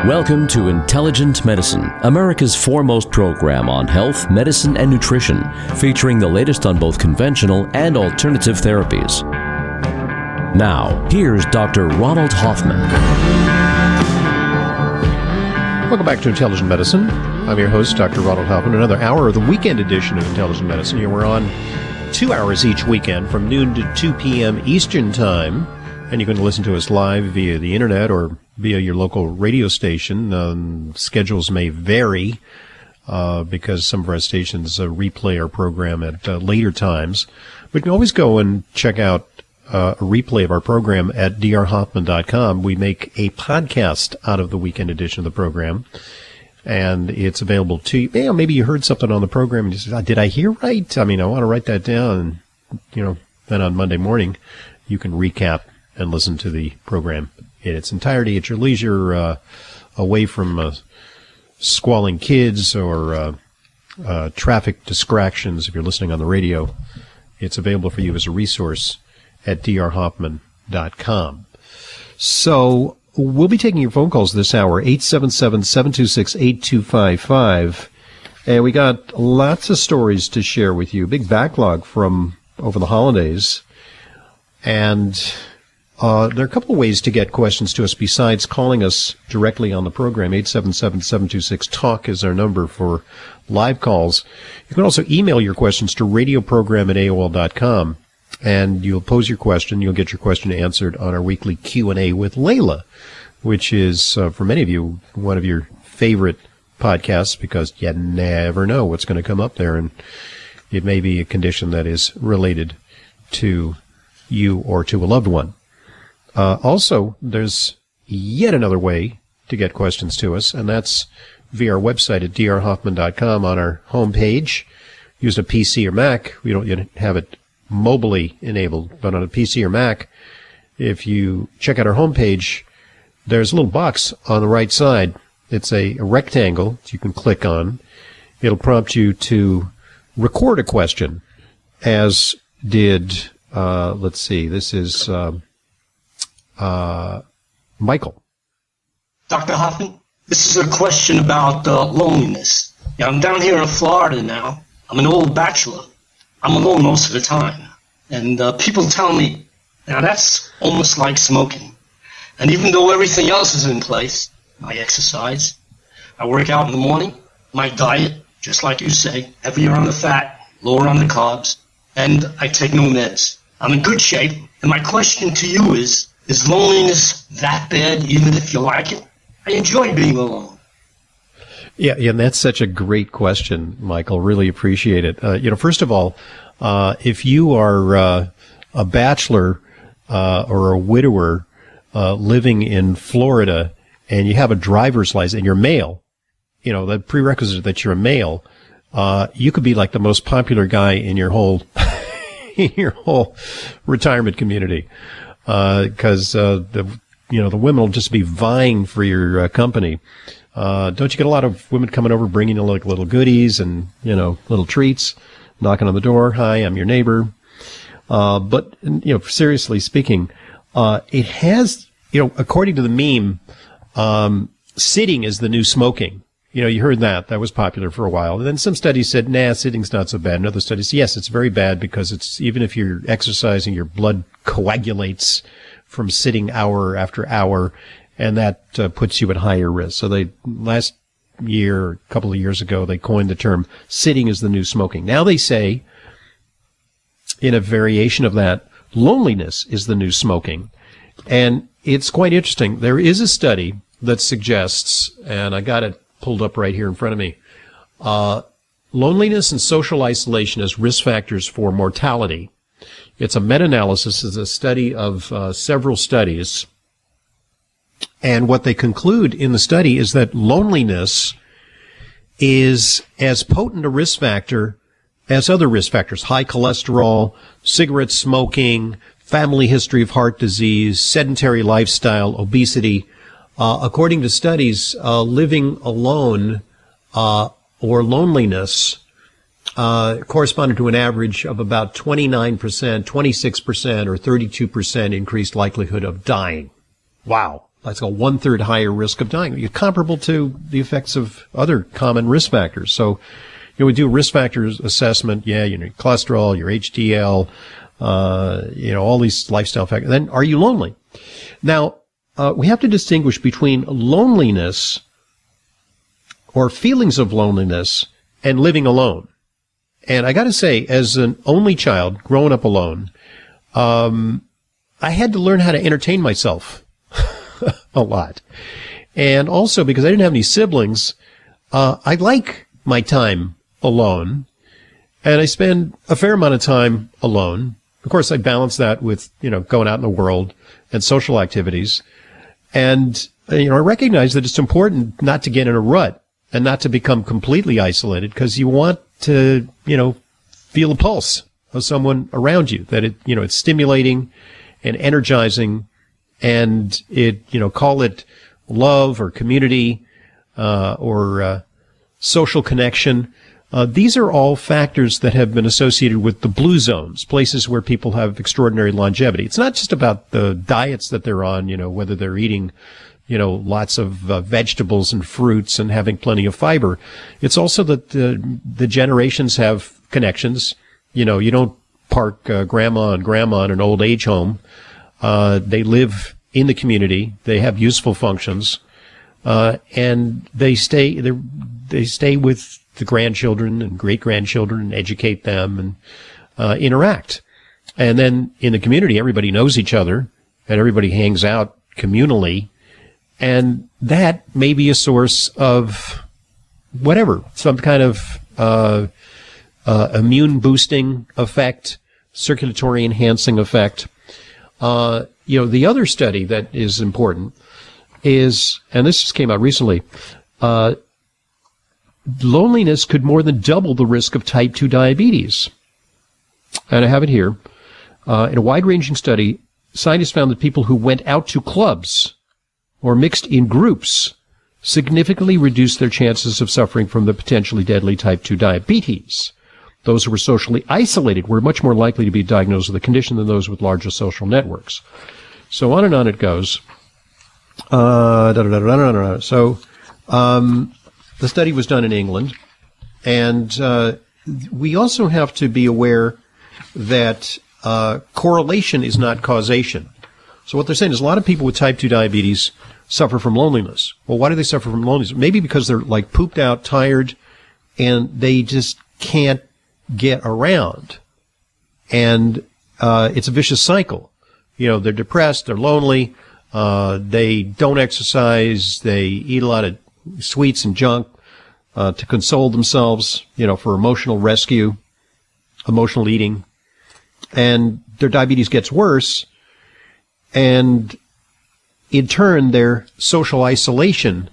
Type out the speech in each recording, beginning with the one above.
Welcome to Intelligent Medicine, America's foremost program on health, medicine, and nutrition, featuring the latest on both conventional and alternative therapies. Now, here's Dr. Ronald Hoffman. Welcome back to Intelligent Medicine. I'm your host, Dr. Ronald Hoffman. Another hour of the weekend edition of Intelligent Medicine. Here we're on 2 hours each weekend from noon to 2 p.m. Eastern Time. And you can listen to us live via the internet or via your local radio station. Schedules may vary because some of our stations replay our program at later times. But you can always go and check out a replay of our program at drhoffman.com. We make a podcast out of the weekend edition of the program, and it's available to you. You know, maybe you heard something on the program and you said, did I hear right? I mean, I want to write that down. And, then on Monday morning, you can recap and listen to the program in its entirety at your leisure, away from squalling kids or traffic distractions. If you're listening on the radio, it's available for you as a resource at drhoffman.com. So we'll be taking your phone calls this hour, 877-726-8255. And we got lots of stories to share with you. Big backlog from over the holidays. And there are a couple of ways to get questions to us besides calling us directly on the program. 877-726-TALK is our number for live calls. You can also email your questions to radioprogram@aol.com, and you'll pose your question. You'll get your question answered on our weekly Q&A with Layla, which is, for many of you, one of your favorite podcasts because you never know what's going to come up there, and it may be a condition that is related to you or to a loved one. Also, there's yet another way to get questions to us, and that's via our website at drhoffman.com on our homepage. Use a PC or Mac. We don't yet have it mobily enabled, but on a PC or Mac, if you check out our homepage, there's a little box on the right side. It's a rectangle that you can click on. It'll prompt you to record a question, as did, let's see, this is Michael. Dr. Hoffman, this is a question about loneliness. Yeah, I'm down here in Florida now. I'm an old bachelor. I'm alone most of the time. And people tell me, now that's almost like smoking. And even though everything else is in place, I exercise, I work out in the morning, my diet, just like you say, heavier on the fat, lower on the carbs, and I take no meds. I'm in good shape, and my question to you is loneliness that bad even if you like it? I enjoy being alone. Yeah, and that's such a great question, Michael. Really appreciate it. First of all, if you are a bachelor or a widower living in Florida and you have a driver's license and you're male, the prerequisite that you're a male, you could be like the most popular guy in your whole retirement community. Because the women will just be vying for your company. Don't you get a lot of women coming over bringing you like little goodies and little treats, knocking on the door? Hi, I'm your neighbor. But seriously speaking, it has according to the meme, sitting is the new smoking. You heard that was popular for a while. And then some studies said, sitting's not so bad. And other studies, yes, it's very bad because it's, even if you're exercising, your blood coagulates from sitting hour after hour, and that puts you at higher risk. So last year, a couple of years ago, they coined the term sitting is the new smoking. Now they say, in a variation of that, loneliness is the new smoking. And it's quite interesting. There is a study that suggests, and I got it pulled up right here in front of me, loneliness and social isolation as risk factors for mortality. It's a meta-analysis. It's a study of several studies. And what they conclude in the study is that loneliness is as potent a risk factor as other risk factors: high cholesterol, cigarette smoking, family history of heart disease, sedentary lifestyle, obesity. According to studies, living alone or loneliness corresponded to an average of about 29%, 26%, or 32% increased likelihood of dying. Wow. that's a 1/3 higher risk of dying. You're comparable to the effects of other common risk factors. So, we do risk factors assessment. Yeah, your cholesterol, your HDL, all these lifestyle factors. Then, are you lonely? Now, we have to distinguish between loneliness or feelings of loneliness and living alone. And I got to say, as an only child growing up alone, I had to learn how to entertain myself a lot. And also because I didn't have any siblings, I like my time alone. And I spend a fair amount of time alone. Of course, I balance that with, going out in the world and social activities. And, I recognize that it's important not to get in a rut and not to become completely isolated, because you want to, feel a pulse of someone around you, that it's stimulating and energizing, and call it love or community, or social connection. These are all factors that have been associated with the blue zones, places where people have extraordinary longevity. It's not just about the diets that they're on, whether they're eating, lots of vegetables and fruits and having plenty of fiber. It's also that the generations have connections. You don't park grandma and grandma in an old age home. They live in the community. They have useful functions, and they stay with the grandchildren and great-grandchildren and educate them and interact. And then in the community, everybody knows each other and everybody hangs out communally. And that may be a source of whatever, some kind of immune boosting effect, circulatory enhancing effect. The other study that is important is, and this just came out recently, loneliness could more than double the risk of type 2 diabetes. And I have it here. In a wide-ranging study, scientists found that people who went out to clubs or mixed in groups significantly reduced their chances of suffering from the potentially deadly type 2 diabetes. Those who were socially isolated were much more likely to be diagnosed with the condition than those with larger social networks. So on and on it goes. So, the study was done in England, and we also have to be aware that correlation is not causation. So what they're saying is a lot of people with type 2 diabetes suffer from loneliness. Well, why do they suffer from loneliness? Maybe because they're like pooped out, tired, and they just can't get around. And it's a vicious cycle. They're depressed, they're lonely, they don't exercise, they eat a lot of sweets and junk to console themselves, for emotional rescue, emotional eating. And their diabetes gets worse, and in turn, their social isolation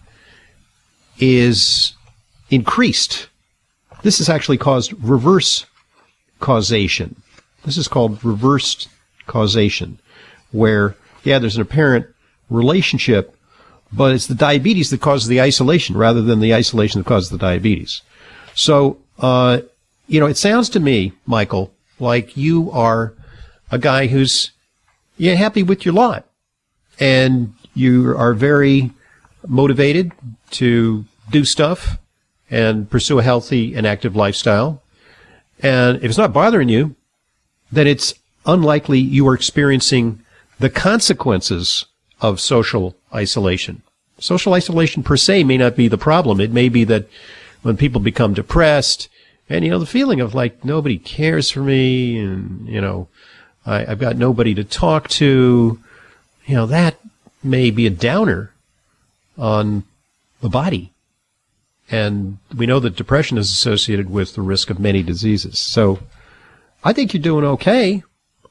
is increased. This has actually caused reverse causation. This is called reversed causation, where, there's an apparent relationship, but it's the diabetes that causes the isolation rather than the isolation that causes the diabetes. So, it sounds to me, Michael, like you are a guy who's happy with your lot, and you are very motivated to do stuff and pursue a healthy and active lifestyle. And if it's not bothering you, then it's unlikely you are experiencing the consequences of social isolation. Social isolation per se may not be the problem. It may be that when people become depressed and, the feeling of like nobody cares for me and, I've got nobody to talk to, that may be a downer on the body. And we know that depression is associated with the risk of many diseases. So I think you're doing okay.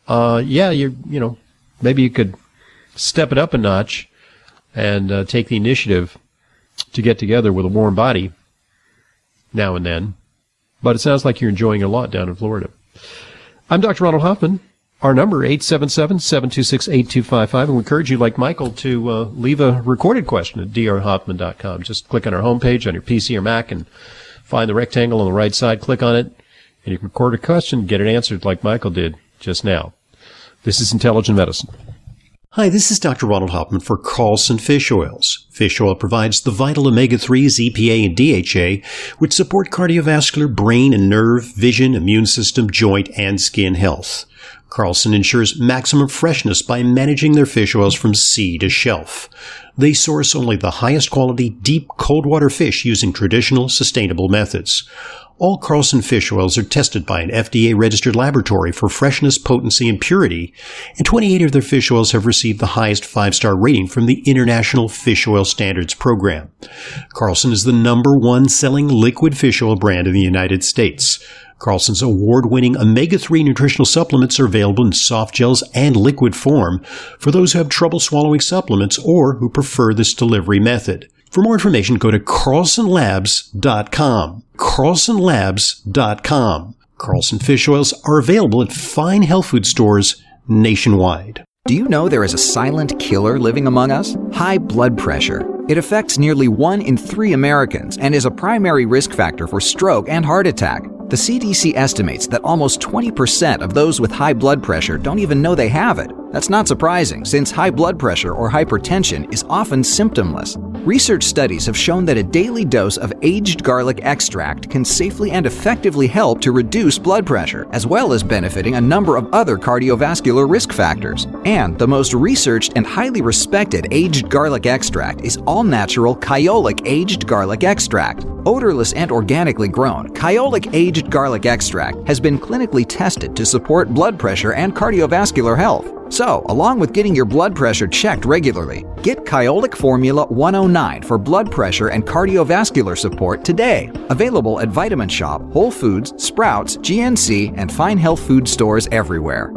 Maybe you could step it up a notch and take the initiative to get together with a warm body now and then. But it sounds like you're enjoying a lot down in Florida. I'm Dr. Ronald Hoffman. Our number, 877-726-8255. And we encourage you, like Michael, to leave a recorded question at drhoffman.com. Just click on our homepage on your PC or Mac and find the rectangle on the right side. Click on it, and you can record a question, get it answered like Michael did just now. This is Intelligent Medicine. Hi, this is Dr. Ronald Hoffman for Carlson Fish Oils. Fish oil provides the vital omega-3s, EPA, and DHA, which support cardiovascular, brain and nerve, vision, immune system, joint, and skin health. Carlson ensures maximum freshness by managing their fish oils from sea to shelf. They source only the highest quality, deep, cold water fish using traditional, sustainable methods. All Carlson fish oils are tested by an FDA-registered laboratory for freshness, potency, and purity, and 28 of their fish oils have received the highest 5-star rating from the International Fish Oil Standards Program. Carlson is the #1 selling liquid fish oil brand in the United States. Carlson's award-winning omega-3 nutritional supplements are available in soft gels and liquid form for those who have trouble swallowing supplements or who prefer this delivery method. For more information, go to carlsonlabs.com. carlsonlabs.com. Carlson fish oils are available at fine health food stores nationwide. Do you know there is a silent killer living among us? High blood pressure. It affects nearly 1 in 3 Americans and is a primary risk factor for stroke and heart attack. The CDC estimates that almost 20% of those with high blood pressure don't even know they have it. That's not surprising, since high blood pressure or hypertension is often symptomless. Research studies have shown that a daily dose of aged garlic extract can safely and effectively help to reduce blood pressure, as well as benefiting a number of other cardiovascular risk factors. And the most researched and highly respected aged garlic extract is all-natural Kyolic aged garlic extract. Odorless and organically grown, Kyolic aged garlic extract has been clinically tested to support blood pressure and cardiovascular health. So, along with getting your blood pressure checked regularly, get Kyolic Formula 109 for blood pressure and cardiovascular support today. Available at Vitamin Shop, Whole Foods, Sprouts, GNC, and fine health food stores everywhere.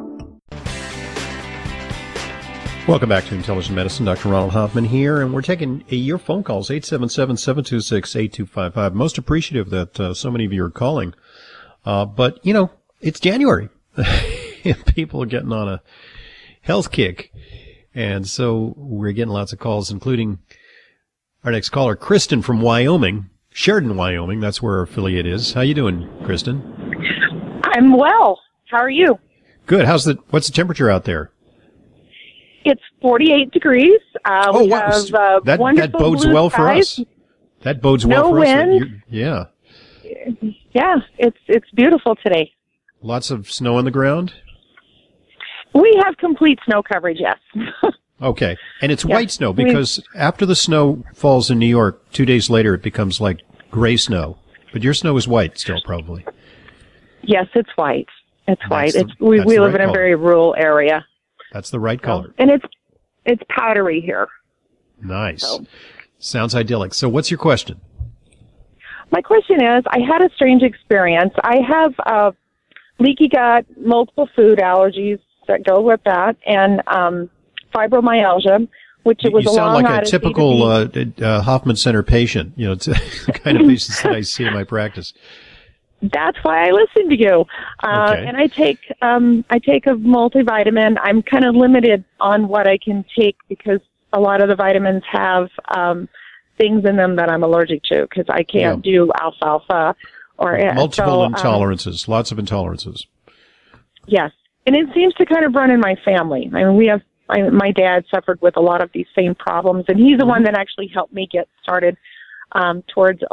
Welcome back to Intelligent Medicine. Dr. Ronald Hoffman here, and we're taking your phone calls, 877-726-8255. Most appreciative that so many of you are calling. But, you know, it's January. People are getting on a health kick. And so we're getting lots of calls, including our next caller, Kristen from Wyoming, Sheridan, Wyoming. That's where our affiliate is. How you doing, Kristen? I'm well. How are you? Good. What's the temperature out there? It's 48 degrees. We have that bodes blue well skies. for us. That bodes well for wind. us. Yeah. Yeah, it's beautiful today. Lots of snow on the ground? We have complete snow coverage, yes. Okay. And it's white snow because after the snow falls in New York, 2 days later it becomes like gray snow. But your snow is white still, probably. Yes, it's white. It's white. We live in a very rural area. That's the right color. And it's powdery here. Nice. So. Sounds idyllic. So what's your question? My question is, I had a strange experience. I have leaky gut, multiple food allergies that go with that, and fibromyalgia, which it was a long You sound like a typical Hoffman Center patient. You know, it's the kind of patients that I see in my practice. That's why I listen to you. Okay. And I take a multivitamin. I'm kind of limited on what I can take because a lot of the vitamins have things in them that I'm allergic to because I can't do alfalfa or multiple intolerances. Lots of intolerances. Yes, and it seems to kind of run in my family. I mean, my dad suffered with a lot of these same problems, and he's the one that actually helped me get started towards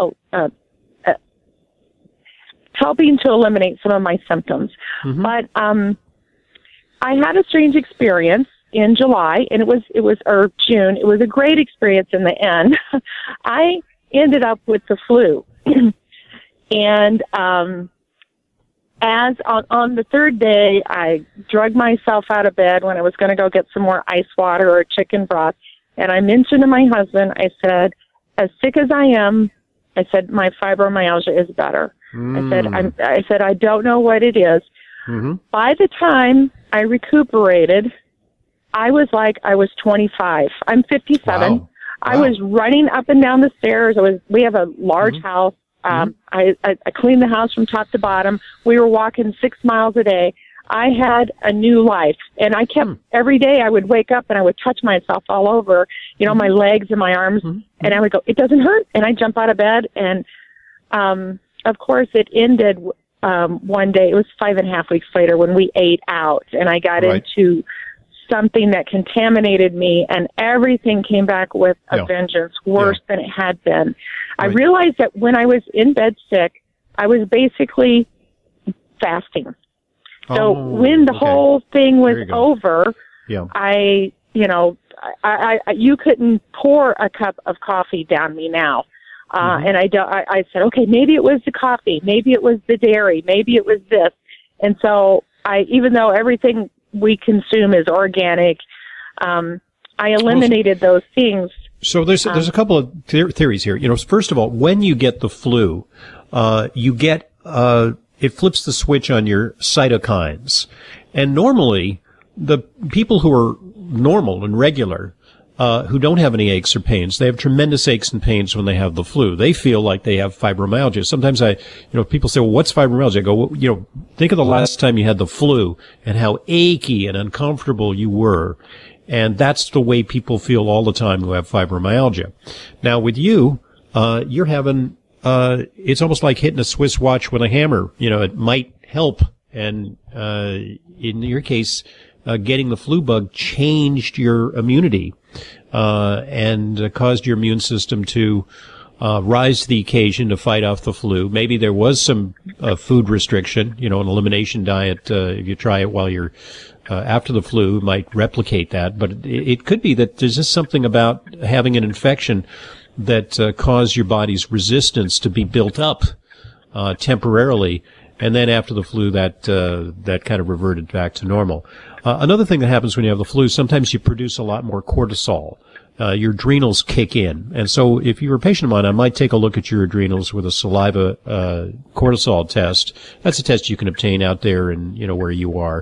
helping to eliminate some of my symptoms. Mm-hmm. But I had a strange experience in July, and it was June. It was a great experience in the end. I ended up with the flu, and as on the third day, I drug myself out of bed when I was going to go get some more ice water or chicken broth, and I mentioned to my husband, I said, as sick as I am, I said, my fibromyalgia is better. I said, I don't know what it is. Mm-hmm. By the time I recuperated, I was like I was 25. I'm 57. Wow. I was running up and down the stairs. We have a large house. I cleaned the house from top to bottom. We were walking 6 miles a day. I had a new life, and I kept every day I would wake up and I would touch myself all over, my legs and my arms, and I would go, it doesn't hurt, and I jump out of bed, and of course it ended one day. It was 5.5 weeks later when we ate out, and I got into something that contaminated me, and everything came back with a vengeance, worse than it had been. I realized that when I was in bed sick, I was basically fasting. So when the whole thing was over, I you couldn't pour a cup of coffee down me now. And I said, okay, maybe it was the coffee, maybe it was the dairy, maybe it was this. And so even though everything we consume is organic, I eliminated those things. So there's a couple of theories here. First of all, when you get the flu, you get, it flips the switch on your cytokines. And normally, the people who are normal and regular, who don't have any aches or pains, they have tremendous aches and pains when they have the flu. They feel like they have fibromyalgia. Sometimes people say, well, what's fibromyalgia? I go, well, think of the last time you had the flu and how achy and uncomfortable you were. And that's the way people feel all the time who have fibromyalgia. Now with you, you're having, it's almost like hitting a Swiss watch with a hammer. It might help. And, in your case, getting the flu bug changed your immunity, and caused your immune system to, rise to the occasion to fight off the flu. Maybe there was some, food restriction, an elimination diet, if you try it while you're, after the flu might replicate that, but it could be that there's just something about having an infection that caused your body's resistance to be built up temporarily, and then after the flu that kind of reverted back to normal. Another thing that happens when you have the flu, sometimes you produce a lot more cortisol. Your adrenals kick in, and so if you were a patient of mine, I might take a look at your adrenals with a saliva cortisol test. That's a test you can obtain out there in where you are.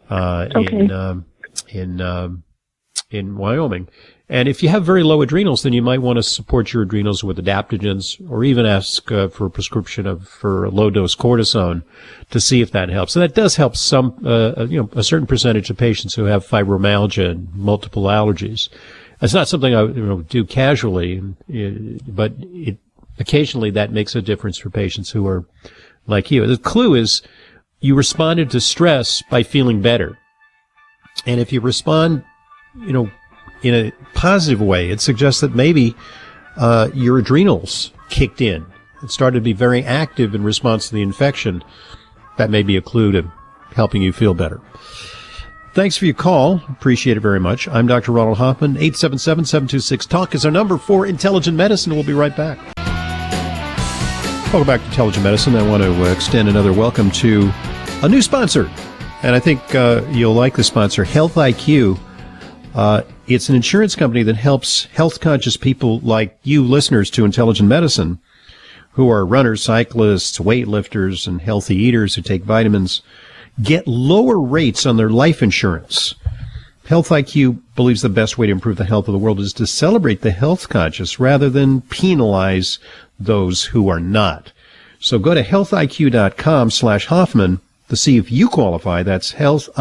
In Wyoming. And if you have very low adrenals, then you might want to support your adrenals with adaptogens, or even ask for a prescription for low dose cortisone to see if that helps. And that does help some, a certain percentage of patients who have fibromyalgia and multiple allergies. It's not something I do casually, but occasionally that makes a difference for patients who are like you. The clue is you responded to stress by feeling better. And if you respond, in a positive way, it suggests that maybe your adrenals kicked in and started to be very active in response to the infection. That may be a clue to helping you feel better. Thanks for your call. Appreciate it very much. I'm Dr. Ronald Hoffman. 877-726-TALK is our number for Intelligent Medicine. We'll be right back. Welcome back to Intelligent Medicine. I want to extend another welcome to a new sponsor. And I think you'll like the sponsor, Health IQ. It's an insurance company that helps health-conscious people like you listeners to Intelligent Medicine, who are runners, cyclists, weightlifters, and healthy eaters who take vitamins, get lower rates on their life insurance. Health IQ believes the best way to improve the health of the world is to celebrate the health-conscious rather than penalize those who are not. So go to healthiq.com/Hoffman to see if you qualify. That's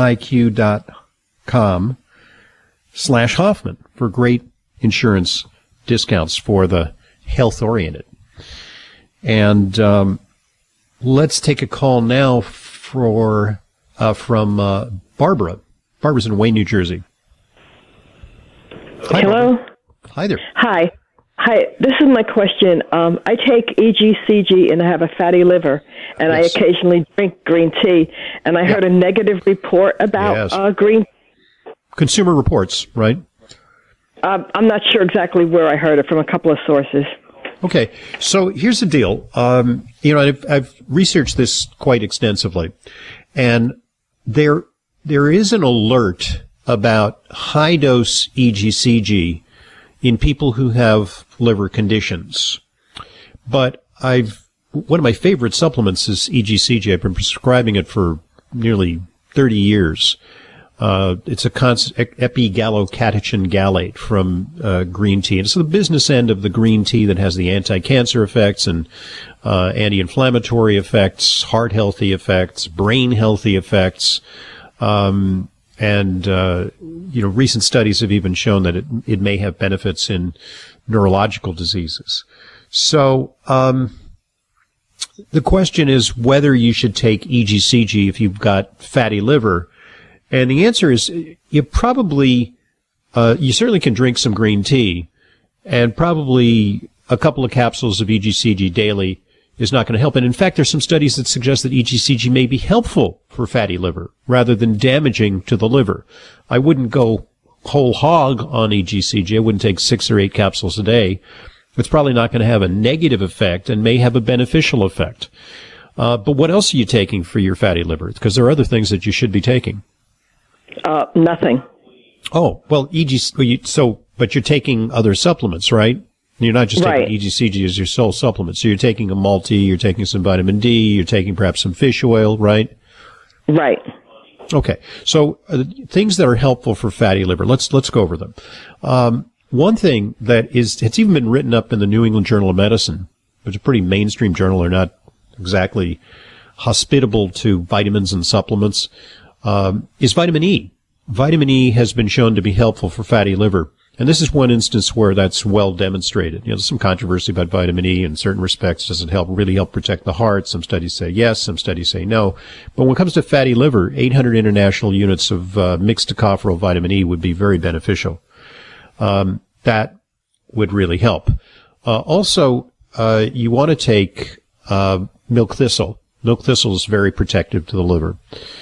healthiq.com/Hoffman for great insurance discounts for the health-oriented. And let's take a call now from Barbara. Barbara's in Wayne, New Jersey. Hi, hello. Barbara. Hi there. Hi. This is my question. I take EGCG and I have a fatty liver, and Yes. I occasionally drink green tea. And I heard a negative report about green. Consumer Reports, right? I'm not sure exactly where I heard it from. A couple of sources. Okay, so here's the deal. I've researched this quite extensively, and there is an alert about high dose EGCG in people who have liver conditions. But one of my favorite supplements is EGCG. I've been prescribing it for nearly 30 years. It's a epigallocatechin gallate from green tea. And it's the business end of the green tea that has the anti-cancer effects and anti-inflammatory effects, heart healthy effects, brain healthy effects. Recent studies have even shown that it may have benefits in neurological diseases. So the question is whether you should take EGCG if you've got fatty liver. And the answer is you probably, you certainly can drink some green tea, and probably a couple of capsules of EGCG daily is not going to help. And in fact, there's some studies that suggest that EGCG may be helpful for fatty liver rather than damaging to the liver. I wouldn't go whole hog on EGCG. I wouldn't take 6 or 8 capsules a day. It's probably not going to have a negative effect and may have a beneficial effect. But what else are you taking for your fatty liver? Because there are other things that you should be taking. Nothing. Oh, well, but you're taking other supplements, right? You're not just taking EGCG as your sole supplement. So you're taking a multi, you're taking some vitamin D, you're taking perhaps some fish oil, right? Right. Okay. So things that are helpful for fatty liver, let's go over them. One thing that it's even been written up in the New England Journal of Medicine, which is a pretty mainstream journal. They're not exactly hospitable to vitamins and supplements, is vitamin E. Vitamin E has been shown to be helpful for fatty liver. And this is one instance where that's well demonstrated. There's some controversy about vitamin E in certain respects. Does it really help protect the heart? Some studies say yes, some studies say no. But when it comes to fatty liver, 800 international units of mixed tocopherol vitamin E would be very beneficial. That would really help. Also, you want to take milk thistle. Milk thistle is very protective to the liver.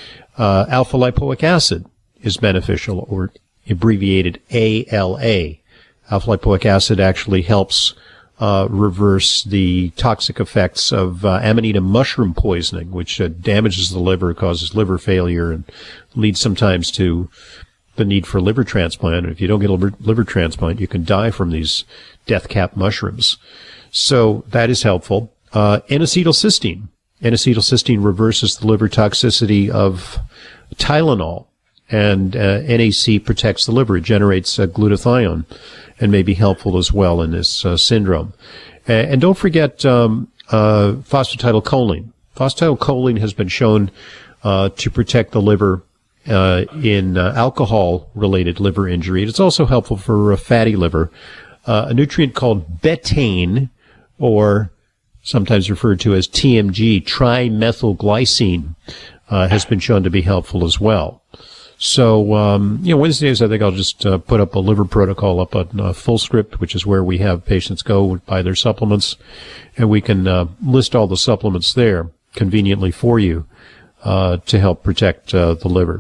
Alpha lipoic acid is beneficial, or abbreviated ALA. Alpha-lipoic acid actually helps reverse the toxic effects of Amanita mushroom poisoning, which damages the liver, causes liver failure, and leads sometimes to the need for liver transplant. And if you don't get a liver transplant, you can die from these death cap mushrooms. So that is helpful. N-acetylcysteine. N-acetylcysteine reverses the liver toxicity of Tylenol. And NAC protects the liver. It generates glutathione and may be helpful as well in this syndrome. And don't forget phosphatidylcholine. Phosphatidylcholine has been shown to protect the liver in alcohol-related liver injury. It's also helpful for fatty liver. A nutrient called betaine, or sometimes referred to as TMG, trimethylglycine, has been shown to be helpful as well. So, Wednesdays, I think I'll just put up a liver protocol up on FullScript, which is where we have patients go buy their supplements, and we can list all the supplements there conveniently for you to help protect the liver.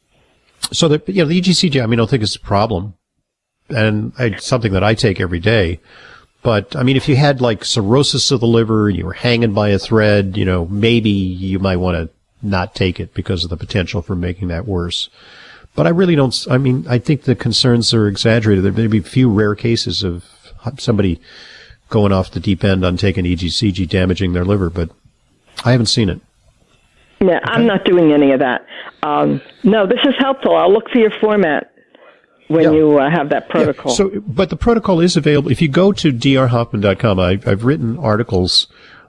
So, the EGCG, I don't think it's a problem, and it's something that I take every day. But, if you had like cirrhosis of the liver, you were hanging by a thread, maybe you might want to not take it because of the potential for making that worse. But I really don't, I think the concerns are exaggerated. There may be a few rare cases of somebody going off the deep end on taking EGCG, damaging their liver, but I haven't seen it. Yeah, okay. I'm not doing any of that. No, this is helpful. I'll look for your format when you have that protocol. Yeah. But the protocol is available. If you go to drhoffman.com, I've written articles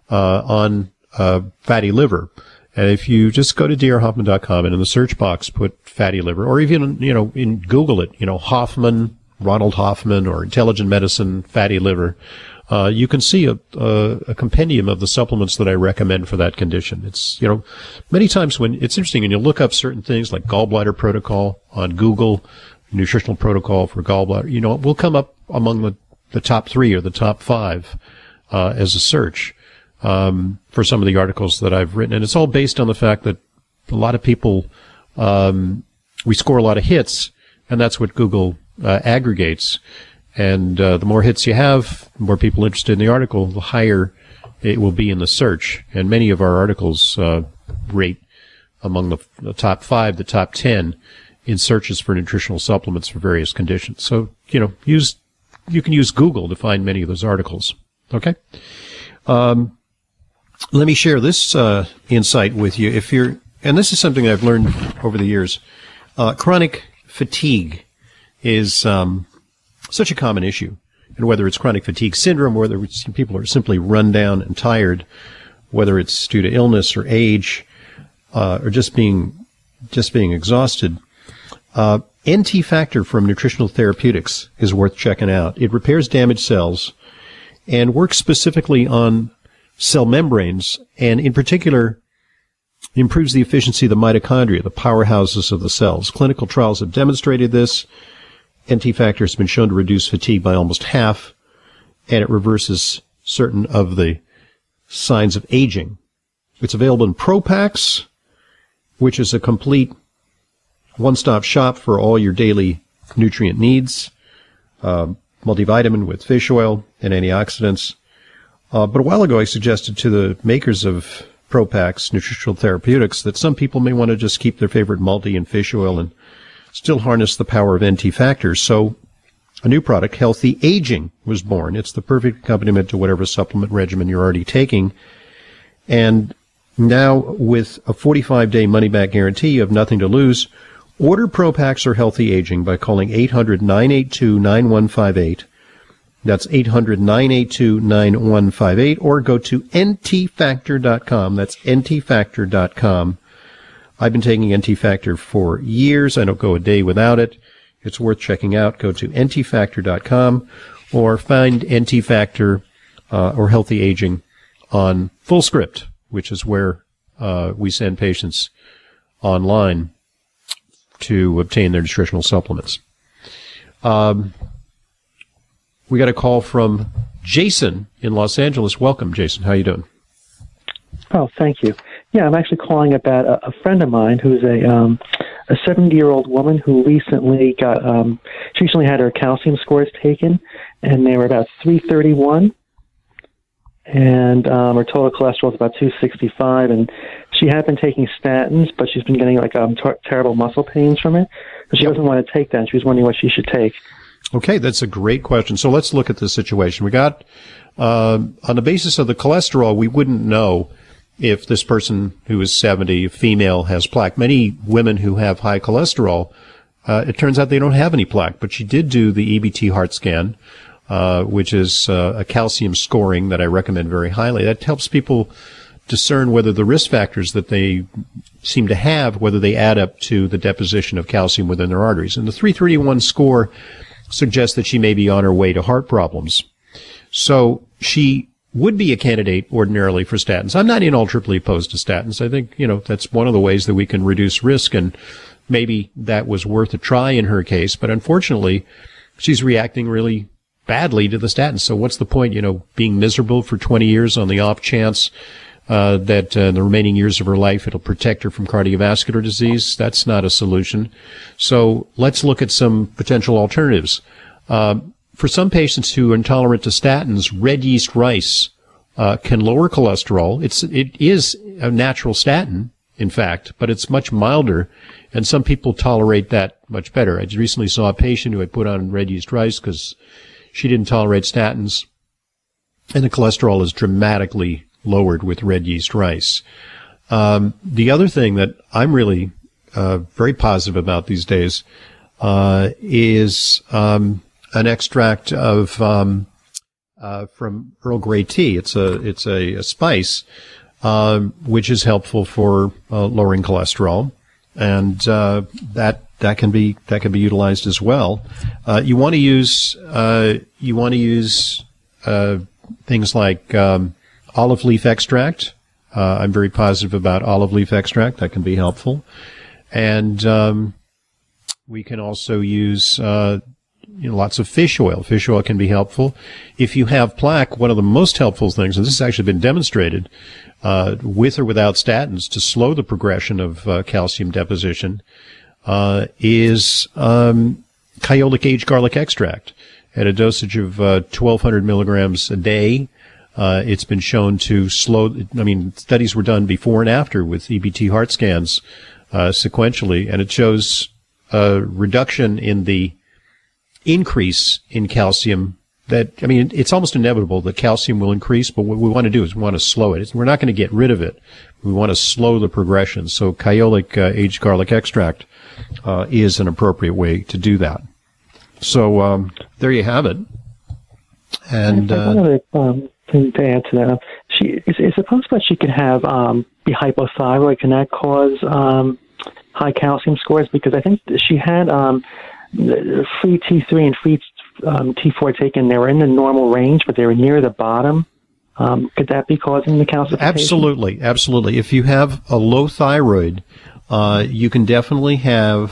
on fatty liver. And if you just go to drhoffman.com and in the search box put fatty liver, or even, in Google it, Hoffman, Ronald Hoffman, or Intelligent Medicine, fatty liver, you can see a compendium of the supplements that I recommend for that condition. It's, many times when it's interesting when you look up certain things like gallbladder protocol on Google, nutritional protocol for gallbladder, it will come up among the top 3 or the top 5 as a search. For some of the articles that I've written. And it's all based on the fact that a lot of people, we score a lot of hits, and that's what Google aggregates. And the more hits you have, the more people interested in the article, the higher it will be in the search. And many of our articles rate among the top 5, the top 10 in searches for nutritional supplements for various conditions. So, you can use Google to find many of those articles. Okay? Let me share this insight with you. And this is something I've learned over the years. Chronic fatigue is such a common issue. And whether it's chronic fatigue syndrome, whether people are simply run down and tired, whether it's due to illness or age, or just being exhausted, NT Factor from Nutritional Therapeutics is worth checking out. It repairs damaged cells and works specifically on cell membranes, and in particular, It improves the efficiency of the mitochondria, the powerhouses of the cells. Clinical trials have demonstrated this. NT Factor has been shown to reduce fatigue by almost half, and it reverses certain of the signs of aging. It's available in Pro Packs, which is a complete one-stop shop for all your daily nutrient needs. Multivitamin with fish oil and antioxidants. But a while ago, I suggested to the makers of Pro Packs, Nutritional Therapeutics, that some people may want to just keep their favorite multi and fish oil and still harness the power of NT Factor. So a new product, Healthy Aging, was born. It's the perfect accompaniment to whatever supplement regimen you're already taking. And now, with a 45-day money-back guarantee, you have nothing to lose. Order Pro Packs or Healthy Aging by calling 800-982-9158. That's 800-982-9158, or go to ntfactor.com. That's ntfactor.com. I've been taking NT Factor for years. I don't go a day without it. It's worth checking out. Go to ntfactor.com or find NT Factor or Healthy Aging on FullScript, which is where we send patients online to obtain their nutritional supplements. We got a call from Jason in Los Angeles. Welcome, Jason. How you doing? Oh, thank you. Yeah, I'm actually calling about a friend of mine who's a 70-year-old woman who recently she recently had her calcium scores taken, and they were about 331, and her total cholesterol is about 265, and she had been taking statins, but she's been getting terrible muscle pains from it, so she doesn't want to take that, and she was wondering what she should take. Okay, that's a great question. So let's look at the situation. We got, on the basis of the cholesterol, we wouldn't know if this person who is 70, female, has plaque. Many women who have high cholesterol, it turns out they don't have any plaque, but she did do the EBT heart scan, which is a calcium scoring that I recommend very highly. That helps people discern whether the risk factors that they seem to have, whether they add up to the deposition of calcium within their arteries. And the 331 score suggests that she may be on her way to heart problems. So she would be a candidate ordinarily for statins. I'm not inalterably opposed to statins. I think, that's one of the ways that we can reduce risk, and maybe that was worth a try in her case. But unfortunately, she's reacting really badly to the statins. So what's the point, being miserable for 20 years on the off chance that in the remaining years of her life it'll protect her from cardiovascular disease? That's not a solution. So let's look at some potential alternatives. For some patients who are intolerant to statins, red yeast rice can lower cholesterol. It is a natural statin, in fact, but it's much milder, and some people tolerate that much better. I just recently saw a patient who had put on red yeast rice because she didn't tolerate statins, and the cholesterol is dramatically lowered with red yeast rice. The other thing that I'm really very positive about these days is an extract of from Earl Grey tea. It's a spice which is helpful for lowering cholesterol, and that can be utilized as well. You want to use things like olive leaf extract. I'm very positive about olive leaf extract. That can be helpful. And we can also use lots of fish oil. Fish oil can be helpful. If you have plaque, one of the most helpful things, and this has actually been demonstrated with or without statins to slow the progression of calcium deposition, is Kyolic aged garlic extract at a dosage of 1,200 milligrams a day. It's been shown to studies were done before and after with EBT heart scans sequentially, and it shows a reduction in the increase in calcium. It's almost inevitable that calcium will increase, but what we want to do is we want to slow it. We're not going to get rid of it. We want to slow the progression. So Kyolic aged garlic extract is an appropriate way to do that. So there you have it. And another thing to add to that, is it possible she could have be hypothyroid? Can that cause high calcium scores? Because I think she had free T3 and free T4 taken. They were in the normal range, but they were near the bottom Could that be causing the calcification? Absolutely, absolutely. If you have a low thyroid, you can definitely have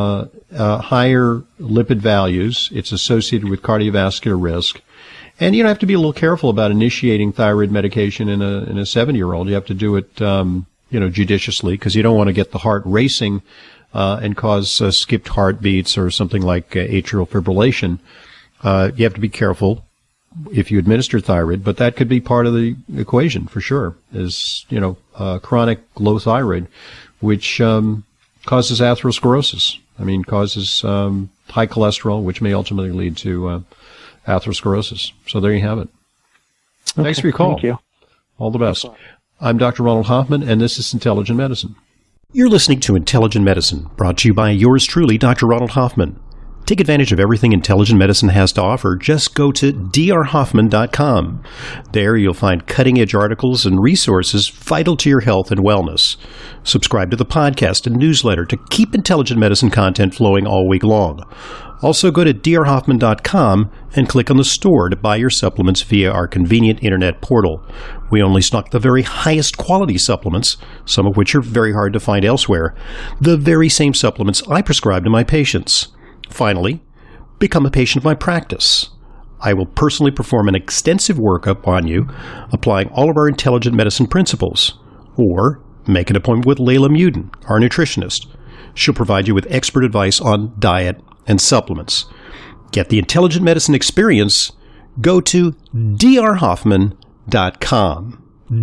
higher lipid values. It's associated with cardiovascular risk. And you have to be a little careful about initiating thyroid medication in a 70-year-old. You have to do it, judiciously, because you don't want to get the heart racing and cause skipped heartbeats or something like atrial fibrillation. You have to be careful if you administer thyroid, but that could be part of the equation for sure. Is chronic low thyroid, which causes atherosclerosis. Causes high cholesterol, which may ultimately lead to atherosclerosis. So there you have it. Okay, thanks for your call. Thank you. All the best. I'm Dr. Ronald Hoffman, and this is Intelligent Medicine. You're listening to Intelligent Medicine, brought to you by yours truly, Dr. Ronald Hoffman. Take advantage of everything Intelligent Medicine has to offer. Just go to drhoffman.com. There you'll find cutting-edge articles and resources vital to your health and wellness. Subscribe to the podcast and newsletter to keep Intelligent Medicine content flowing all week long. Also go to drhoffman.com and click on the store to buy your supplements via our convenient internet portal. We only stock the very highest quality supplements, some of which are very hard to find elsewhere, the very same supplements I prescribe to my patients. Finally, become a patient of my practice. I will personally perform an extensive workup on you, applying all of our Intelligent Medicine principles. Or make an appointment with Layla Muden, our nutritionist. She'll provide you with expert advice on diet and supplements. Get the Intelligent Medicine experience. Go to drhoffman.com.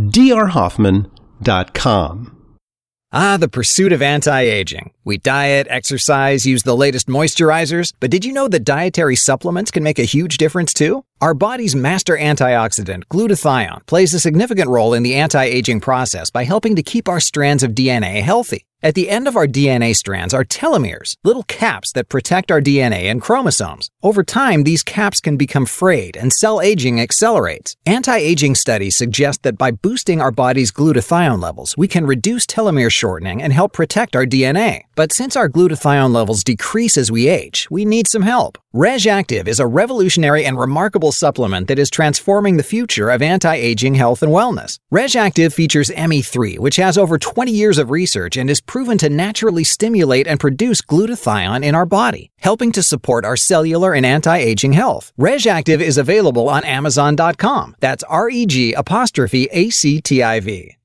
drhoffman.com. The pursuit of anti-aging. We diet, exercise, use the latest moisturizers, but did you know that dietary supplements can make a huge difference too? Our body's master antioxidant, glutathione, plays a significant role in the anti-aging process by helping to keep our strands of DNA healthy. At the end of our DNA strands are telomeres, little caps that protect our DNA and chromosomes. Over time, these caps can become frayed and cell aging accelerates. Anti-aging studies suggest that by boosting our body's glutathione levels, we can reduce telomere shortening and help protect our DNA. But since our glutathione levels decrease as we age, we need some help. RegActive is a revolutionary and remarkable supplement that is transforming the future of anti-aging health and wellness. RegActive features ME3, which has over 20 years of research and is proven to naturally stimulate and produce glutathione in our body, helping to support our cellular and anti-aging health. RegActive is available on Amazon.com. That's REG'_ACTIV.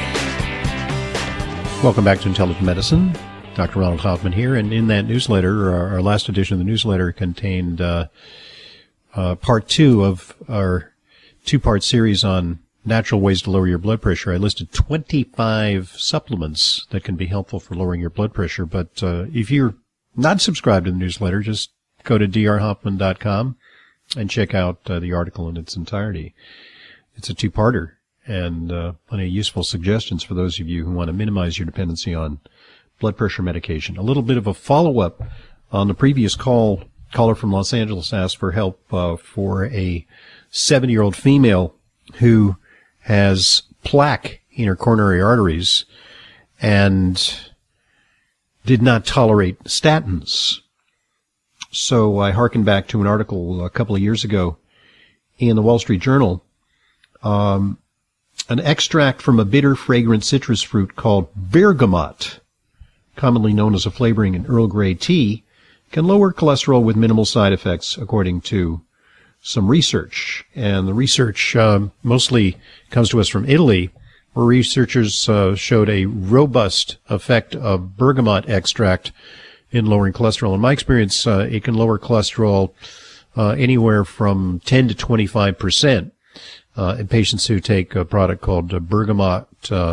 Welcome back to Intelligent Medicine. Dr. Ronald Hoffman here, and in that newsletter, our last edition of the newsletter contained part 2 of our 2-part series on natural ways to lower your blood pressure. I listed 25 supplements that can be helpful for lowering your blood pressure, but if you're not subscribed to the newsletter, just go to drhoffman.com and check out the article in its entirety. It's a 2-parter, and plenty of useful suggestions for those of you who want to minimize your dependency on blood pressure medication. A little bit of a follow-up on the previous caller from Los Angeles asked for help for a 70-year-old female who has plaque in her coronary arteries and did not tolerate statins. So I hearkened back to an article a couple of years ago in the Wall Street Journal, an extract from a bitter, fragrant citrus fruit called bergamot, commonly known as a flavoring in Earl Grey tea, can lower cholesterol with minimal side effects, according to some research. And the research mostly comes to us from Italy, where researchers showed a robust effect of bergamot extract in lowering cholesterol. In my experience, it can lower cholesterol anywhere from 10 to 25% in patients who take a product called Bergamot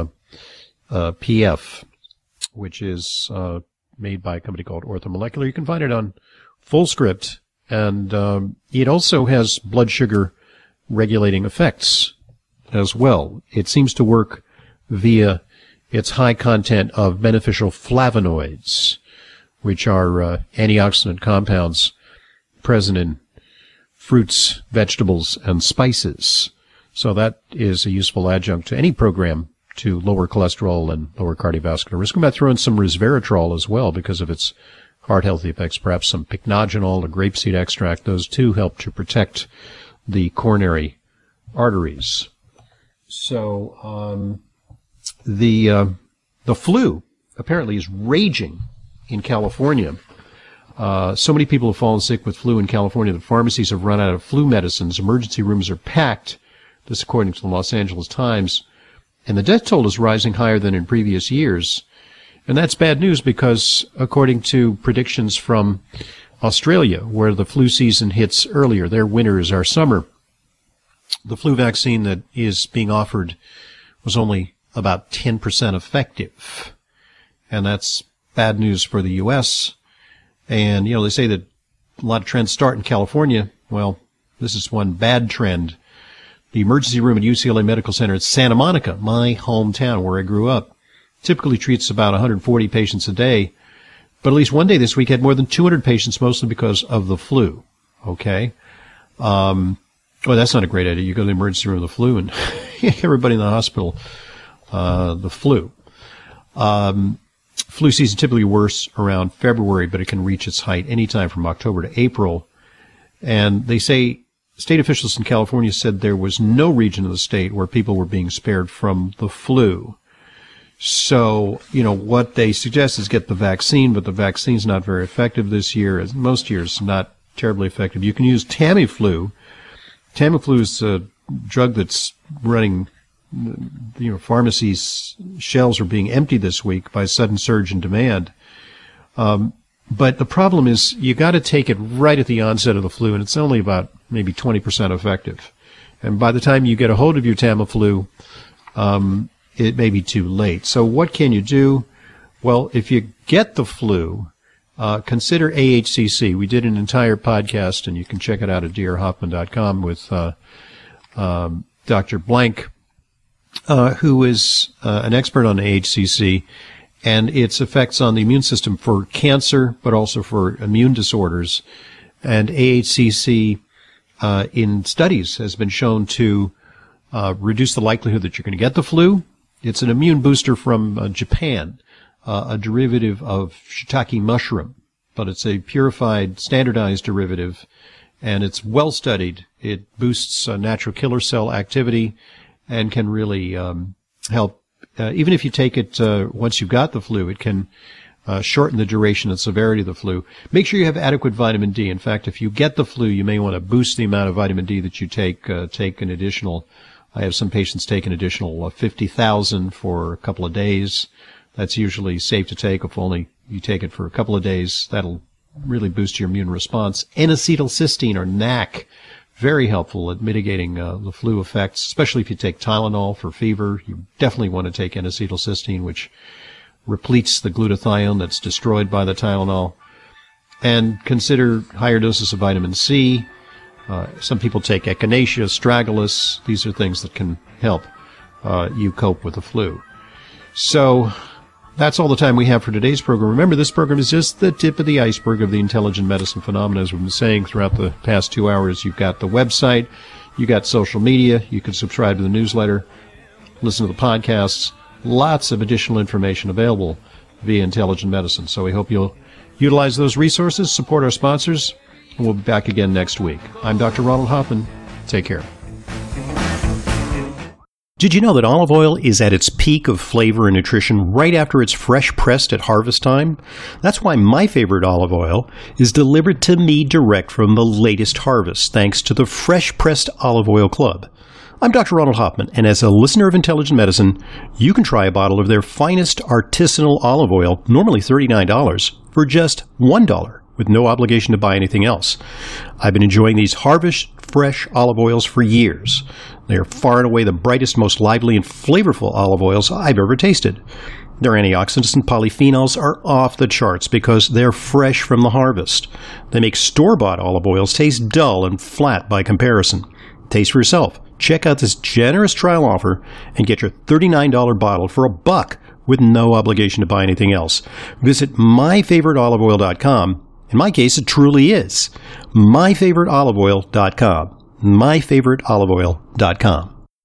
PF, which is made by a company called Orthomolecular. You can find it on Fullscript, and it also has blood sugar regulating effects as well. It seems to work via its high content of beneficial flavonoids, which are antioxidant compounds present in fruits, vegetables, and spices. So that is a useful adjunct to any program to lower cholesterol and lower cardiovascular risk. I'm going to throw in some resveratrol as well because of its heart healthy effects, perhaps some pycnogenol, a grapeseed extract. Those two help to protect the coronary arteries. So the flu apparently is raging in California. So many people have fallen sick with flu in California that pharmacies have run out of flu medicines. Emergency rooms are packed. This according to the Los Angeles Times. And the death toll is rising higher than in previous years. And that's bad news because according to predictions from Australia, where the flu season hits earlier, their winter is our summer, the flu vaccine that is being offered was only about 10% effective. And that's bad news for the U.S. And, they say that a lot of trends start in California. Well, this is one bad trend. The emergency room at UCLA Medical Center at Santa Monica, my hometown where I grew up, typically treats about 140 patients a day. But at least one day this week had more than 200 patients, mostly because of the flu. Okay? Well, that's not a great idea. You go to the emergency room with the flu and everybody in the hospital, the flu. Flu season typically worse around February, but it can reach its height anytime from October to April. And they say state officials in California said there was no region of the state where people were being spared from the flu. So, what they suggest is get the vaccine, but the vaccine's not very effective this year, as most years, not terribly effective. You can use Tamiflu. Tamiflu is a drug that's running, pharmacies' shelves are being emptied this week by a sudden surge in demand. But the problem is you got to take it right at the onset of the flu, and it's only about maybe 20% effective. And by the time you get a hold of your Tamiflu, it may be too late. So what can you do? Well, if you get the flu, consider AHCC. We did an entire podcast, and you can check it out at drhoffman.com with Dr. Blank, who is an expert on AHCC and its effects on the immune system for cancer, but also for immune disorders. And AHCC in studies has been shown to reduce the likelihood that you're going to get the flu. It's an immune booster from Japan, a derivative of shiitake mushroom, but it's a purified, standardized derivative, and it's well studied. It boosts natural killer cell activity and can really help. Even if you take it once you've got the flu, it can shorten the duration and severity of the flu. Make sure you have adequate vitamin D. In fact, if you get the flu, you may want to boost the amount of vitamin D that you take. Take an additional. I have some patients take an additional 50,000 for a couple of days. That's usually safe to take if only you take it for a couple of days. That'll really boost your immune response. N-acetylcysteine, or NAC, very helpful at mitigating the flu effects, especially if you take Tylenol for fever. You definitely want to take N-acetylcysteine, which repletes the glutathione that's destroyed by the Tylenol. And consider higher doses of vitamin C. Some people take Echinacea, Astragalus. These are things that can help you cope with the flu. So that's all the time we have for today's program. Remember, this program is just the tip of the iceberg of the intelligent medicine phenomena. As we've been saying throughout the past 2 hours, you've got the website, you've got social media, you can subscribe to the newsletter, listen to the podcasts, lots of additional information available via Intelligent Medicine. So we hope you'll utilize those resources, support our sponsors, and we'll be back again next week. I'm Dr. Ronald Hoffman. Take care. Did you know that olive oil is at its peak of flavor and nutrition right after it's fresh pressed at harvest time? That's why my favorite olive oil is delivered to me direct from the latest harvest, thanks to the Fresh Pressed Olive Oil Club. I'm Dr. Ronald Hoffman, and as a listener of Intelligent Medicine, you can try a bottle of their finest artisanal olive oil, normally $39, for just $1, with no obligation to buy anything else. I've been enjoying these Harvest Fresh olive oils for years. They are far and away the brightest, most lively, and flavorful olive oils I've ever tasted. Their antioxidants and polyphenols are off the charts because they're fresh from the harvest. They make store-bought olive oils taste dull and flat by comparison. Taste for yourself. Check out this generous trial offer and get your $39 bottle for $1 with no obligation to buy anything else. Visit myfavoriteoliveoil.com. In my case, it truly is. myfavoriteoliveoil.com. myfavoriteoliveoil.com.